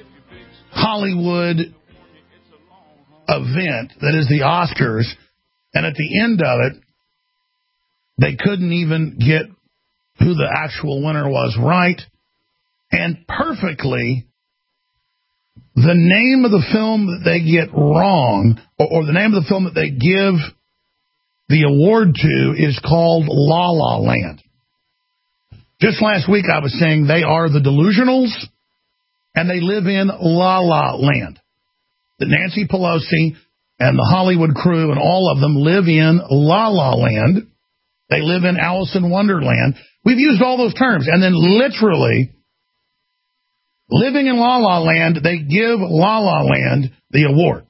Hollywood event that is the Oscars And at the end of it, they couldn't even get who the actual winner was right. And perfectly, the name of the film that they get wrong, or the name of the film that they give the award to, is called La La Land. Just last week I was saying they are the Delusionals, and they live in La La Land. That Nancy Pelosi and the Hollywood crew and all of them live in La La Land. They live in Alice in Wonderland. We've used all those terms. And then literally, living in La La Land, they give La La Land the award.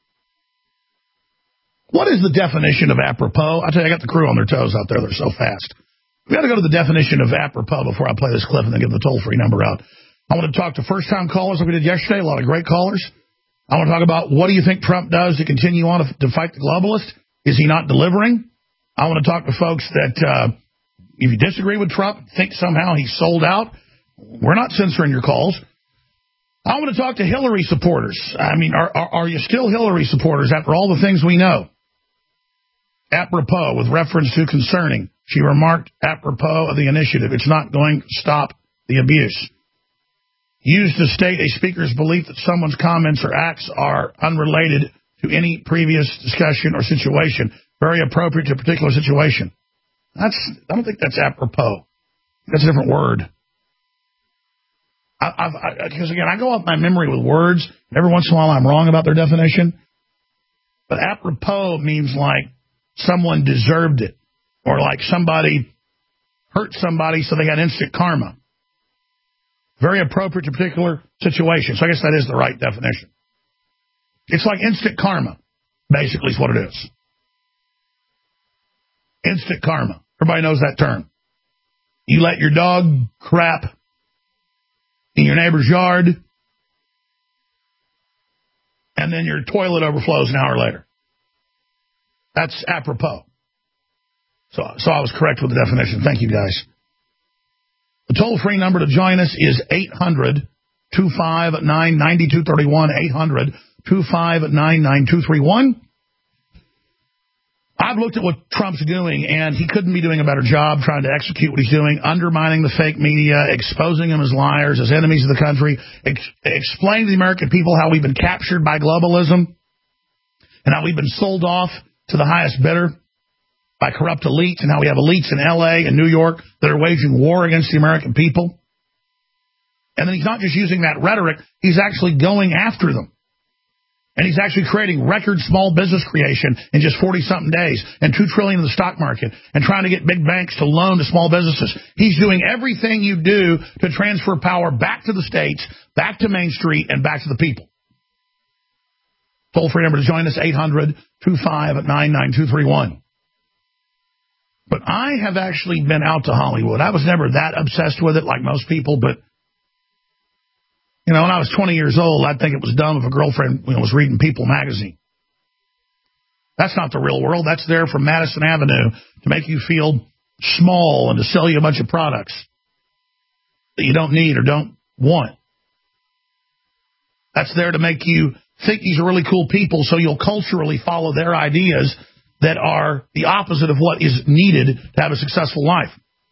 What is the definition of apropos? I tell you, I got the crew on their toes out there. They're so fast. We got to go to the definition of apropos before I play this clip and then give the toll-free number out. I want to talk to first-time callers like we did yesterday, a lot of great callers. I want to talk about what do you think Trump does to continue on to fight the globalists? Is he not delivering? I want to talk to folks that if you disagree with Trump, think somehow he's sold out, we're not censoring your calls. I want to talk to Hillary supporters. I mean, are you still Hillary supporters after all the things we know? Apropos, with reference to concerning, she remarked apropos of the initiative, it's not going to stop the abuse. Used to state a speaker's belief that someone's comments or acts are unrelated to any previous discussion or situation, very appropriate to a particular situation. I don't think that's apropos. That's a different word. Because, again, I go off my memory with words, and every once in a while I'm wrong about their definition. But apropos means like someone deserved it, or like somebody hurt somebody so they got instant karma. Very appropriate to a particular situation. So I guess that is the right definition. It's like instant karma, basically is what it is. Instant karma. Everybody knows that term. You let your dog crap in your neighbor's yard, and then your toilet overflows an hour later. That's apropos. So I was correct with the definition. Thank you, guys. The toll-free number to join us is 800-259-9231, 800-259-9231. I've looked at what Trump's doing, and he couldn't be doing a better job trying to execute what he's doing, undermining the fake media, exposing them as liars, as enemies of the country, explaining to the American people how we've been captured by globalism and how we've been sold off to the highest bidder by corrupt elites, and how we have elites in L.A. and New York that are waging war against the American people. And then he's not just using that rhetoric, he's actually going after them. And he's actually creating record small business creation in just 40-something days, and $2 trillion in the stock market, and trying to get big banks to loan to small businesses. He's doing everything you do to transfer power back to the states, back to Main Street, and back to the people. Toll-free number to join us, 800-259-9231. But I have actually been out to Hollywood. I was never that obsessed with it like most people, but you know, when I was 20 years old, I'd think it was dumb if a girlfriend was reading People magazine. That's not the real world. That's there from Madison Avenue to make you feel small and to sell you a bunch of products that you don't need or don't want. That's there to make you think these are really cool people so you'll culturally follow their ideas that are the opposite of what is needed to have a successful life.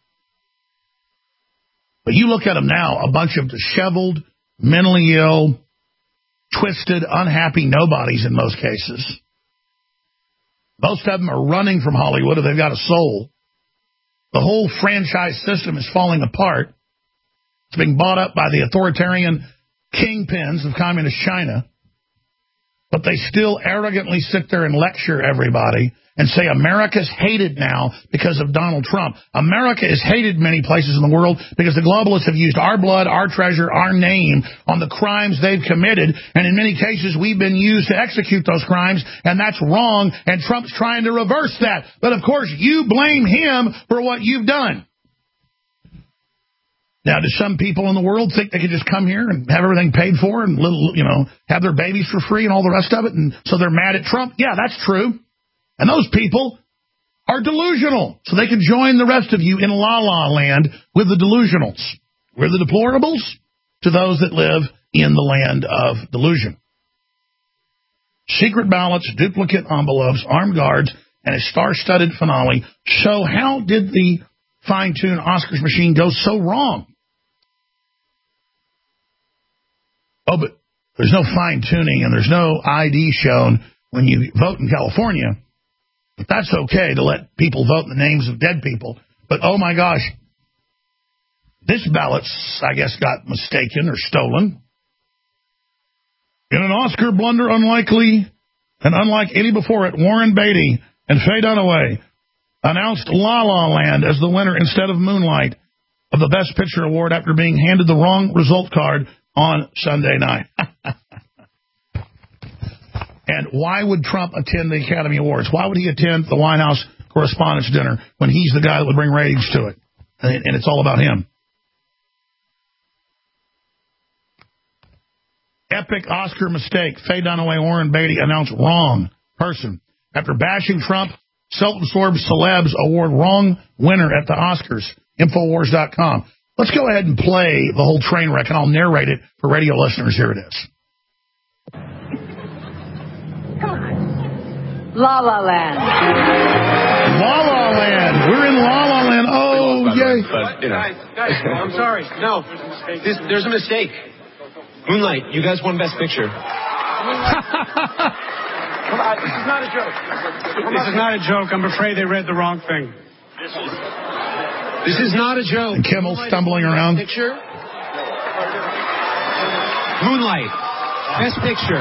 But you look at them now, a bunch of disheveled, mentally ill, twisted, unhappy nobodies in most cases. Most of them are running from Hollywood if they've got a soul. The whole franchise system is falling apart. It's being bought up by the authoritarian kingpins of communist China. But they still arrogantly sit there and lecture everybody and say America's hated now because of Donald Trump. America is hated in many places in the world because the globalists have used our blood, our treasure, our name on the crimes they've committed. And in many cases, we've been used to execute those crimes, and that's wrong, and Trump's trying to reverse that. But, of course, you blame him for what you've done. Now, do some people in the world think they could just come here and have everything paid for and, have their babies for free and all the rest of it, and so they're mad at Trump? Yeah, that's true. And those people are delusional, so they can join the rest of you in La La Land with the delusionals. We're the deplorables to those that live in the land of delusion. Secret ballots, duplicate envelopes, armed guards, and a star-studded finale. So how did the fine-tuned Oscars machine go so wrong? Oh, but there's no fine-tuning and there's no ID shown when you vote in California. But that's okay to let people vote in the names of dead people. But, oh, my gosh, this ballot, I guess, got mistaken or stolen. In an Oscar blunder unlikely and unlike any before it, Warren Beatty and Faye Dunaway announced La La Land as the winner instead of Moonlight of the Best Picture Award after being handed the wrong result card on Sunday night. And why would Trump attend the Academy Awards? Why would he attend the White House Correspondents' Dinner when he's the guy that would bring ratings to it? And it's all about him. Epic Oscar mistake. Faye Dunaway, Warren Beatty announced wrong person. After bashing Trump, self-absorbed celebs award wrong winner at the Oscars. Infowars.com. Let's go ahead and play the whole train wreck, and I'll narrate it for radio listeners. Here it is. La La Land. La La Land. We're in La La Land. Oh, yay. But, you know. Guys, I'm sorry. No, there's a mistake. Moonlight, you guys won Best Picture. Come on, this is not a joke. This is not a joke. I'm afraid they read the wrong thing. This is not a joke. And Kimmel stumbling around. Picture. Moonlight, Best Picture.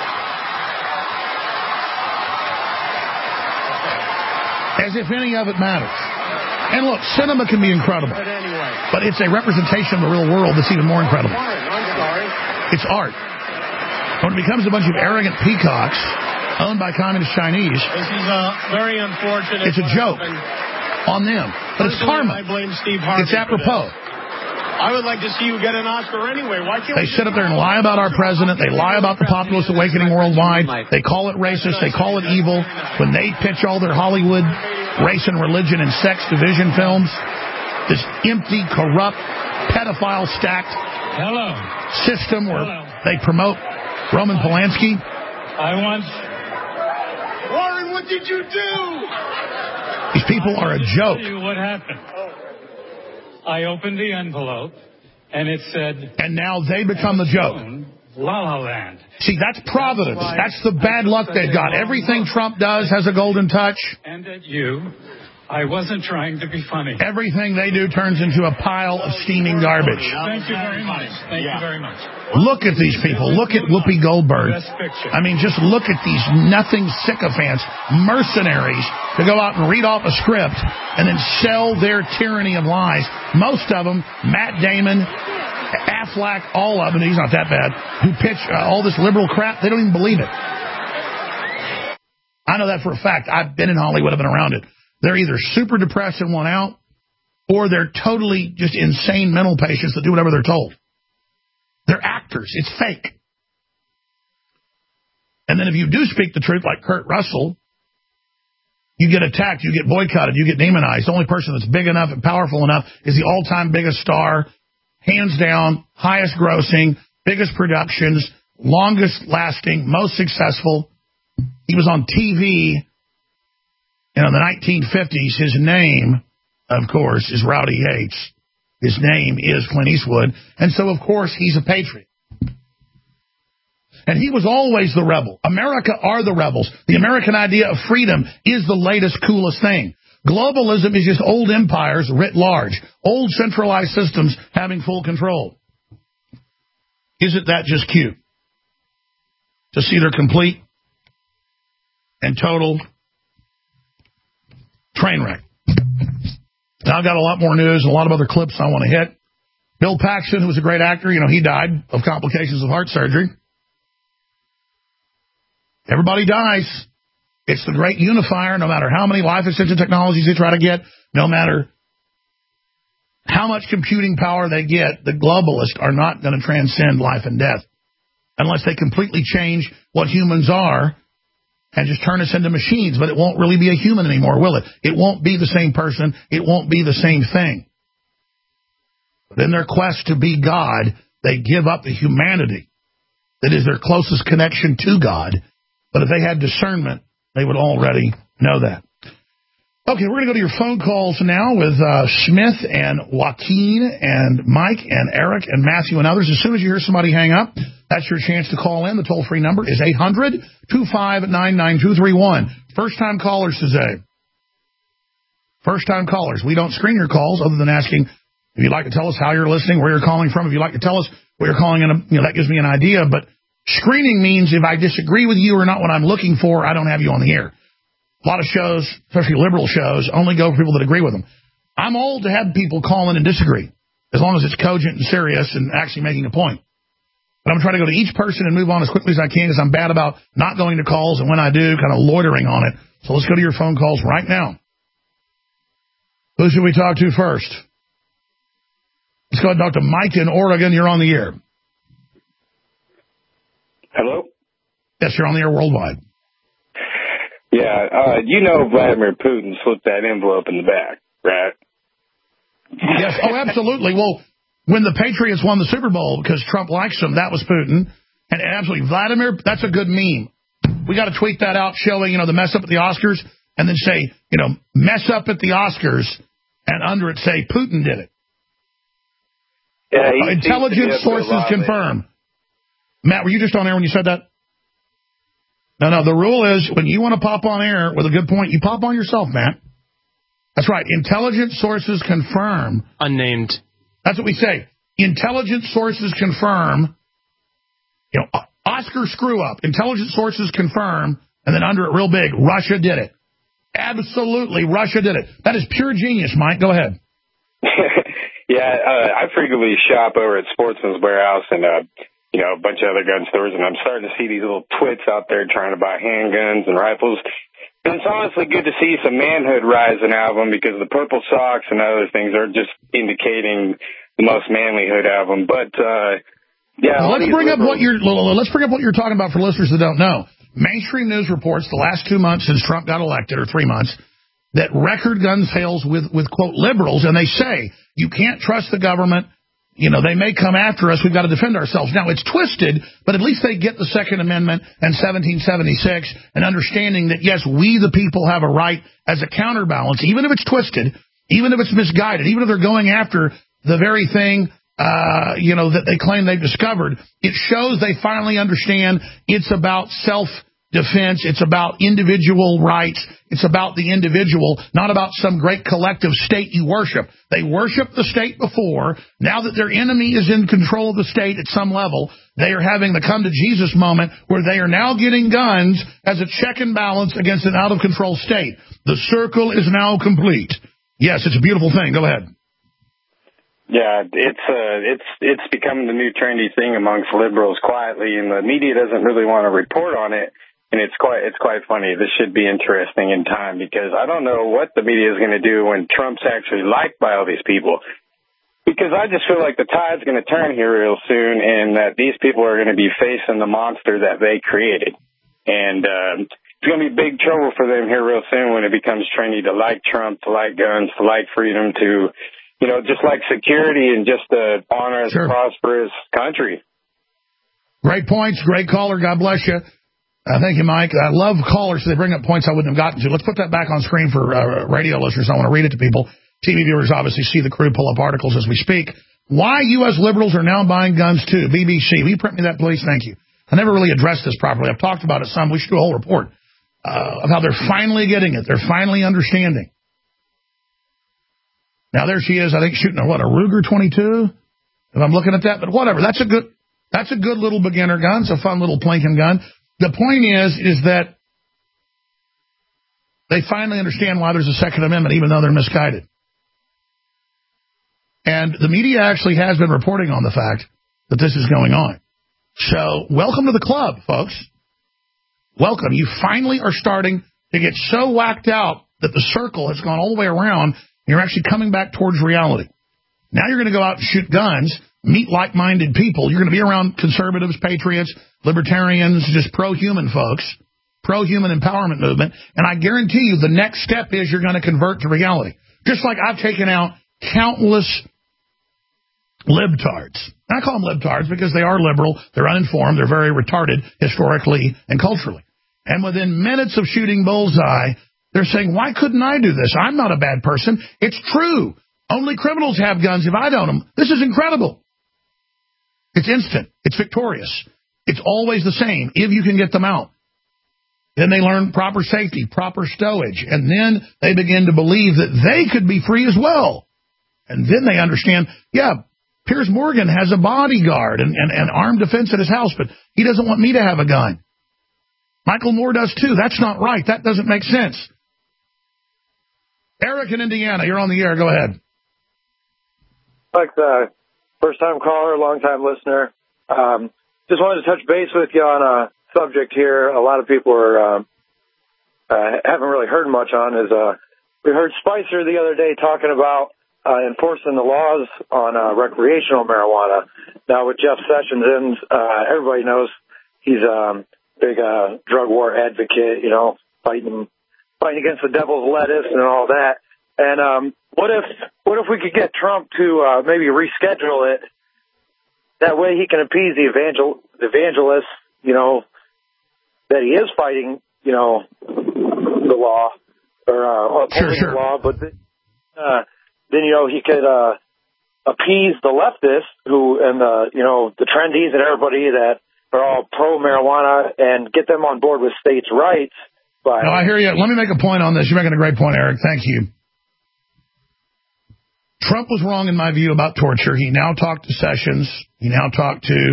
As if any of it matters. And look, cinema can be incredible. But it's a representation of the real world that's even more incredible. I'm sorry. It's art. When it becomes a bunch of arrogant peacocks owned by communist Chinese, This is very unfortunate. it's a joke on them. But it's karma. I blame Steve Harvey. It's apropos. I would like to see you get an Oscar anyway. Why can't They sit up there and lie about our president. They lie about the populist awakening worldwide. They call it racist. They call it evil. When they pitch all their Hollywood race and religion and sex division films, this empty, corrupt, pedophile-stacked system where they promote Roman Polanski. Warren, what did you do? These people are a joke. Tell you what happened. I opened the envelope, and it said... And now they become the joke. La La Land. See, that's providence. That's the bad luck they've got. Everything Trump does has a golden touch. And at you, I wasn't trying to be funny. Everything they do turns into a pile of steaming garbage. Thank you very much. Thank you very much. Look at these people. Look at Whoopi Goldberg. I mean, just look at these nothing sycophants, mercenaries, to go out and read off a script and then sell their tyranny of lies. Most of them, Matt Damon, Affleck, all of them, he's not that bad, who pitch all this liberal crap, they don't even believe it. I know that for a fact. I've been in Hollywood, I've been around it. They're either super depressed and want out, or they're totally just insane mental patients that do whatever they're told. They're actors. It's fake. And then if you do speak the truth, like Kurt Russell, you get attacked, you get boycotted, you get demonized. The only person that's big enough and powerful enough is the all-time biggest star, hands down, highest grossing, biggest productions, longest lasting, most successful. He was on TV in the 1950s. His name, of course, is Rowdy Yates. His name is Clint Eastwood. And so, of course, he's a patriot. And he was always the rebel. America are the rebels. The American idea of freedom is the latest, coolest thing. Globalism is just old empires writ large. Old centralized systems having full control. Isn't that just cute? To see their complete and total train wreck. Now I've got a lot more news and a lot of other clips I want to hit. Bill Paxton, who was a great actor, he died of complications of heart surgery. Everybody dies. It's the great unifier. No matter how many life extension technologies they try to get, no matter how much computing power they get, the globalists are not going to transcend life and death unless they completely change what humans are and just turn us into machines. But it won't really be a human anymore, will it? It won't be the same person. It won't be the same thing. But in their quest to be God, they give up the humanity that is their closest connection to God. But if they had discernment, they would already know that. Okay, we're going to go to your phone calls now with Smith and Joaquin and Mike and Eric and Matthew and others. As soon as you hear somebody hang up, that's your chance to call in. The toll-free number is 800-259-9231. First-time callers today. First-time callers. We don't screen your calls other than asking if you'd like to tell us how you're listening, where you're calling from. If you'd like to tell us where you're calling in, that gives me an idea. But screening means if I disagree with you or not what I'm looking for, I don't have you on the air. A lot of shows, especially liberal shows, only go for people that agree with them. I'm old to have people call in and disagree, as long as it's cogent and serious and actually making a point. But I'm trying to go to each person and move on as quickly as I can because I'm bad about not going to calls, and when I do, kind of loitering on it. So let's go to your phone calls right now. Who should we talk to first? Let's go ahead and talk to Mike in Oregon. You're on the air. Hello? Yes, you're on the air worldwide. Yeah, Vladimir Putin slipped that envelope in the back, right? Yes, oh, absolutely. Well, when the Patriots won the Super Bowl because Trump likes them, that was Putin. And absolutely, Vladimir, that's a good meme. We got to tweet that out showing, the mess up at the Oscars, and then say, mess up at the Oscars, and under it say Putin did it. Yeah, intelligence sources confirm. Matt, were you just on air when you said that? No, the rule is when you want to pop on air with a good point, you pop on yourself, Matt. That's right. Intelligence sources confirm. Unnamed. That's what we say. Intelligence sources confirm. Oscar screw up. Intelligence sources confirm. And then under it real big, Russia did it. Absolutely, Russia did it. That is pure genius, Mike. Go ahead. I frequently shop over at Sportsman's Warehouse and a bunch of other gun stores, and I'm starting to see these little twits out there trying to buy handguns and rifles. And it's honestly good to see some manhood rising out of them because the purple socks and other things are just indicating the most manlyhood out of them. But, let's bring up what you're talking about for listeners that don't know. Mainstream news reports the last 2 months since Trump got elected, or 3 months, that record gun sales with quote, liberals, and they say, you can't trust the government. They may come after us. We've got to defend ourselves. Now, it's twisted, but at least they get the Second Amendment and 1776 and understanding that, yes, we the people have a right as a counterbalance, even if it's twisted, even if it's misguided, even if they're going after the very thing, that they claim they've discovered. It shows they finally understand it's about self-defense. It's about individual rights. It's about the individual, not about some great collective state you worship. They worshiped the state before. Now that their enemy is in control of the state at some level, they are having the come to Jesus moment where they are now getting guns as a check and balance against an out-of-control state. The circle is now complete. Yes, it's a beautiful thing. Go ahead. Yeah, it's becoming the new trendy thing amongst liberals quietly, and the media doesn't really want to report on it. And it's quite funny. This should be interesting in time because I don't know what the media is going to do when Trump's actually liked by all these people. Because I just feel like the tide's going to turn here real soon, and that these people are going to be facing the monster that they created. And it's going to be big trouble for them here real soon when it becomes trendy to like Trump, to like guns, to like freedom, to just like security and just an honest, prosperous country. Great points. Great caller. God bless you. Thank you, Mike. I love callers. They bring up points I wouldn't have gotten to. Let's put that back on screen for radio listeners. I want to read it to people. TV viewers obviously see the crew pull up articles as we speak. Why U.S. liberals are now buying guns, too. BBC. Will you print me that, please? Thank you. I never really addressed this properly. I've talked about it some. We should do a whole report of how they're finally getting it. They're finally understanding. Now, there she is, I think, shooting a Ruger 22? If I'm looking at that. But whatever. That's a good little beginner gun. It's a fun little plinking gun. The point is that they finally understand why there's a Second Amendment, even though they're misguided. And the media actually has been reporting on the fact that this is going on. So welcome to the club, folks. Welcome. You finally are starting to get so whacked out that the circle has gone all the way around, and you're actually coming back towards reality. Now you're going to go out and shoot guns, meet like-minded people. You're going to be around conservatives, patriots, libertarians, just pro-human folks, pro-human empowerment movement. And I guarantee you the next step is you're going to convert to reality. Just like I've taken out countless libtards. And I call them libtards because they are liberal, they're uninformed, they're very retarded historically and culturally. And within minutes of shooting bullseye, They're saying, why couldn't I do this? I'm not a bad person. It's true. Only criminals have guns if I own them. This is incredible. It's instant. It's victorious. It's always the same if you can get them out. Then they learn proper safety, proper stowage, and then they begin to believe that they could be free as well. And then they understand, Piers Morgan has a bodyguard and armed defense at his house, but he doesn't want me to have a gun. Michael Moore does too. That's not right. That doesn't make sense. Eric in Indiana, you're on the air. Go ahead. Like the first-time caller, long-time listener. Just wanted to touch base with you on a subject here. A lot of people are haven't really heard much on. We heard Spicer the other day talking about enforcing the laws on recreational marijuana. Now with Jeff Sessions in, everybody knows he's a big drug war advocate, fighting against the devil's lettuce and all that. And what if we could get Trump to maybe reschedule it? That way he can appease the evangelists, that he is fighting, the law or opposing the law, but then he could appease the leftists and the trendies and everybody that are all pro marijuana and get them on board with states' rights. No, I hear you. Let me make a point on this. You're making a great point, Eric. Thank you. Trump was wrong, in my view, about torture. He now talked to Sessions. He now talked to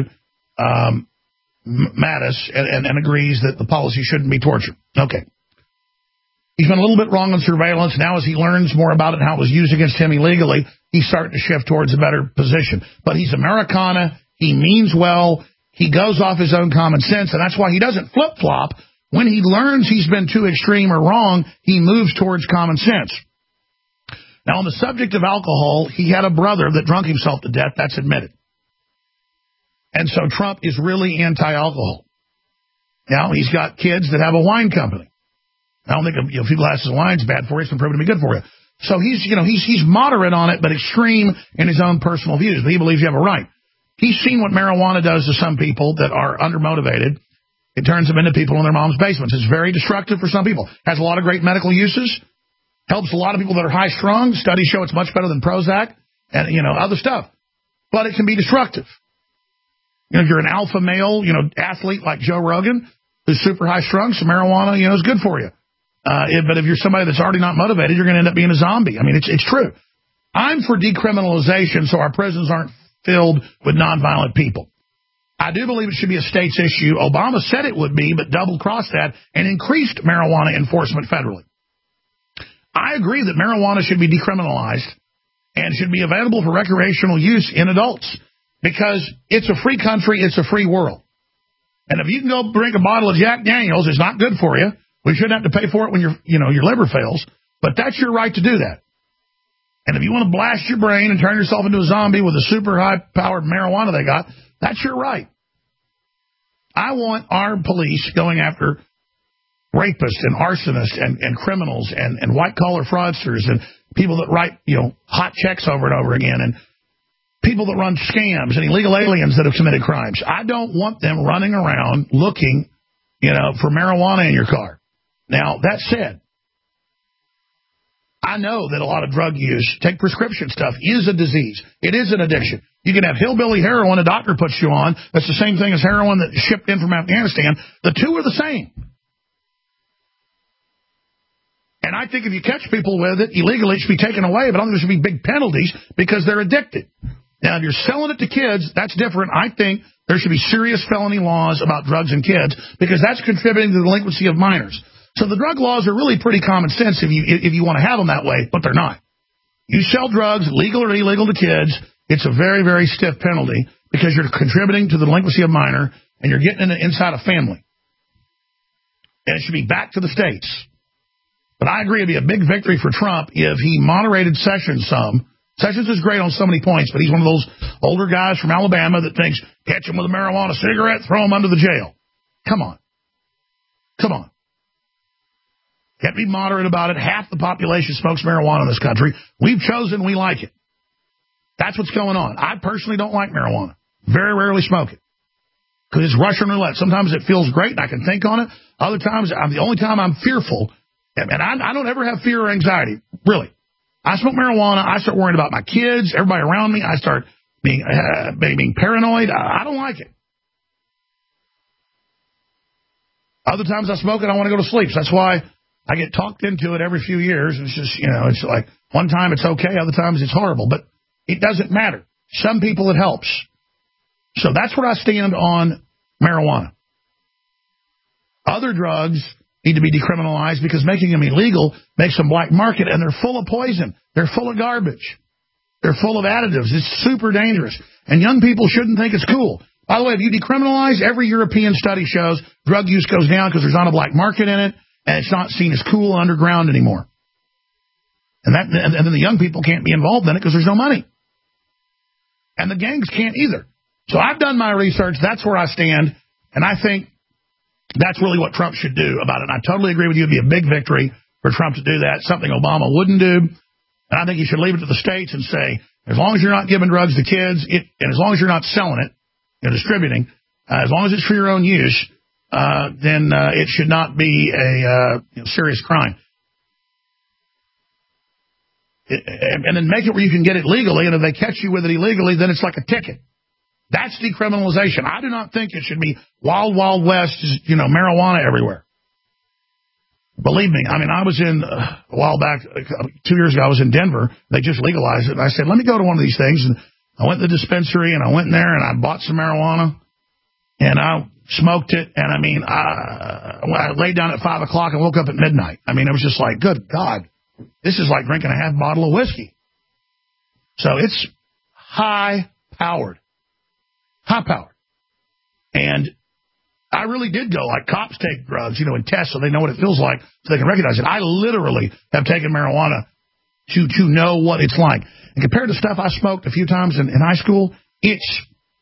Mattis and agrees that the policy shouldn't be torture. Okay. He's been a little bit wrong on surveillance. Now as he learns more about it and how it was used against him illegally, he's starting to shift towards a better position. But he's Americana. He means well. He goes off his own common sense, and that's why he doesn't flip-flop. When he learns he's been too extreme or wrong, he moves towards common sense. Now, on the subject of alcohol, he had a brother that drunk himself to death. That's admitted. And so Trump is really anti-alcohol. Now, he's got kids that have a wine company. I don't think a few glasses of wine is bad for you. It's been proven to be good for you. So he's moderate on it, but extreme in his own personal views. But he believes you have a right. He's seen what marijuana does to some people that are undermotivated. It turns them into people in their mom's basements. It's very destructive for some people. Has a lot of great medical uses. Helps a lot of people that are high-strung. Studies show it's much better than Prozac and, other stuff. But it can be destructive. If you're an alpha male, athlete like Joe Rogan, who's super high-strung, some marijuana, is good for you. But if you're somebody that's already not motivated, you're going to end up being a zombie. I mean, it's true. I'm for decriminalization so our prisons aren't filled with nonviolent people. I do believe it should be a state's issue. Obama said it would be, but double-crossed that and increased marijuana enforcement federally. I agree that marijuana should be decriminalized and should be available for recreational use in adults because it's a free country, it's a free world. And if you can go drink a bottle of Jack Daniels, it's not good for you. We shouldn't have to pay for it when your liver fails, but that's your right to do that. And if you want to blast your brain and turn yourself into a zombie with a super high-powered marijuana they got, that's your right. I want our police going after rapists and arsonists and criminals and white-collar fraudsters and people that write, hot checks over and over again and people that run scams and illegal aliens that have committed crimes. I don't want them running around looking, for marijuana in your car. Now, that said, I know that a lot of drug use, take prescription stuff, is a disease. It is an addiction. You can have hillbilly heroin a doctor puts you on. That's the same thing as heroin that shipped in from Afghanistan. The two are the same. And I think if you catch people with it illegally, it should be taken away, but I don't think there should be big penalties because they're addicted. Now, if you're selling it to kids, that's different. I think there should be serious felony laws about drugs and kids because that's contributing to the delinquency of minors. So the drug laws are really pretty common sense if you want to have them that way, but they're not. You sell drugs, legal or illegal to kids, it's a very, very stiff penalty because you're contributing to the delinquency of minor and you're getting it inside a family. And it should be back to the states. But I agree it'd be a big victory for Trump if he moderated Sessions some. Sessions is great on so many points, but he's one of those older guys from Alabama that thinks, catch him with a marijuana cigarette, throw him under the jail. Come on. Come on. Can't be moderate about it. Half the population smokes marijuana in this country. We've chosen we like it. That's what's going on. I personally don't like marijuana. Very rarely smoke it. Because it's Russian roulette. Sometimes it feels great and I can think on it. Other times, the only time I'm fearful And I don't ever have fear or anxiety, really. I smoke marijuana. I start worrying about my kids, everybody around me. I start being paranoid. I don't like it. Other times I smoke it, I want to go to sleep. So that's why I get talked into it every few years. It's just, it's like one time it's okay, other times it's horrible. But it doesn't matter. Some people it helps. So that's where I stand on marijuana. Other drugs need to be decriminalized because making them illegal makes them black market, and they're full of poison. They're full of garbage. They're full of additives. It's super dangerous. And young people shouldn't think it's cool. By the way, if you decriminalize, every European study shows drug use goes down because there's not a black market in it, and it's not seen as cool underground anymore. And then the young people can't be involved in it because there's no money. And the gangs can't either. So I've done my research. That's where I stand. And I think that's really what Trump should do about it. And I totally agree with you. It'd be a big victory for Trump to do that, something Obama wouldn't do. And I think he should leave it to the states and say, as long as you're not giving drugs to kids, and as long as you're not selling it, distributing, as long as it's for your own use, then it should not be a serious crime. And then make it where you can get it legally, and if they catch you with it illegally, then it's like a ticket. That's decriminalization. I do not think it should be wild, wild west, marijuana everywhere. Believe me, I mean, I was in, a while back, 2 years ago, I was in Denver. They just legalized it. And I said, let me go to one of these things. And I went to the dispensary, and I went in there, and I bought some marijuana, and I smoked it. And, I mean, I laid down at 5 o'clock and woke up at midnight. I mean, it was just like, good God, this is like drinking a half bottle of whiskey. So it's high-powered. High-powered. And I really did go, like cops take drugs, in tests so they know what it feels like, so they can recognize it. I literally have taken marijuana to know what it's like. And compared to stuff I smoked a few times in high school, it's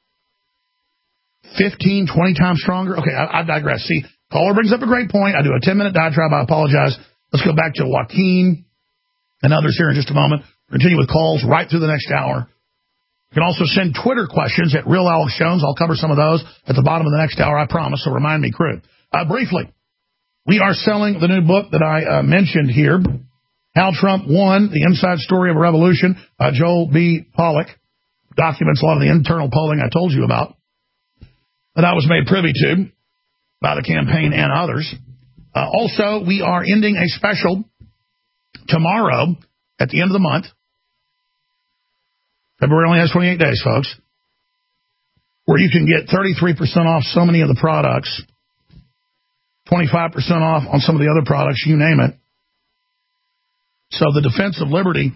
15, 20 times stronger. Okay, I digress. See, caller brings up a great point. I do a 10-minute diatribe. I apologize. Let's go back to Joaquin and others here in just a moment. Continue with calls right through the next hour. You can also send Twitter questions at Real Alex Jones. I'll cover some of those at the bottom of the next hour, I promise, so remind me, crew. Briefly, we are selling the new book that I mentioned here, How Trump Won, The Inside Story of a Revolution, by Joel B. Pollack. Documents a lot of the internal polling I told you about that I was made privy to by the campaign and others. Also, we are ending a special tomorrow at the end of the month. February only has 28 days, folks, where you can get 33% off so many of the products, 25% off on some of the other products, you name it. So the Defense of Liberty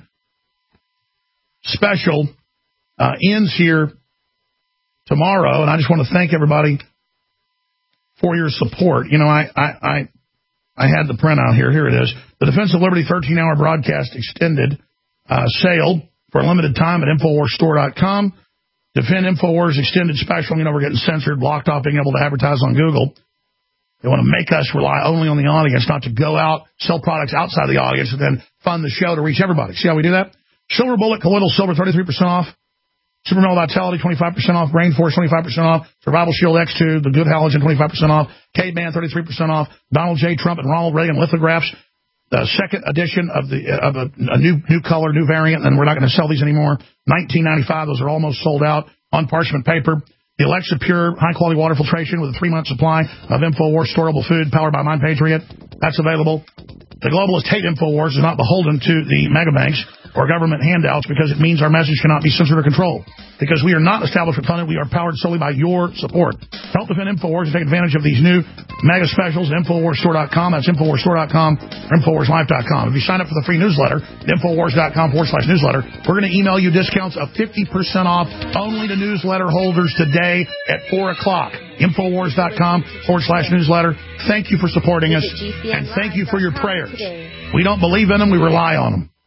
special ends here tomorrow, and I just want to thank everybody for your support. I had the printout here. Here it is. The Defense of Liberty 13-hour broadcast extended sale for a limited time at InfoWarsStore.com. Defend InfoWars extended special. We're getting censored, blocked off being able to advertise on Google. They want to make us rely only on the audience, not to go out, sell products outside the audience, and then fund the show to reach everybody. See how we do that? Silver Bullet Colloidal Silver, 33% off. Super Male Vitality, 25% off. Brain Force, 25% off. Survival Shield X2, the Good Halogen, 25% off. K-Band, 33% off. Donald J. Trump and Ronald Reagan lithographs. The second edition of a new color, new variant, and we're not going to sell these anymore. $19.95. Those are almost sold out on parchment paper. The Alexa Pure high-quality water filtration with a 3-month supply of InfoWars storable food powered by Mind Patriot. That's available. The globalists hate InfoWars is not beholden to the megabanks or government handouts because it means our message cannot be censored or controlled. Because we are not establishment funded, we are powered solely by your support. Help defend InfoWars and take advantage of these new mega specials at InfoWarsStore.com. That's InfoWarsStore.com or InfoWarsLife.com. If you sign up for the free newsletter at InfoWars.com/newsletter, we're going to email you discounts of 50% off only to newsletter holders today at 4 o'clock. InfoWars.com/newsletter. Thank you for supporting us, and thank you for your prayers. We don't believe in them, we rely on them.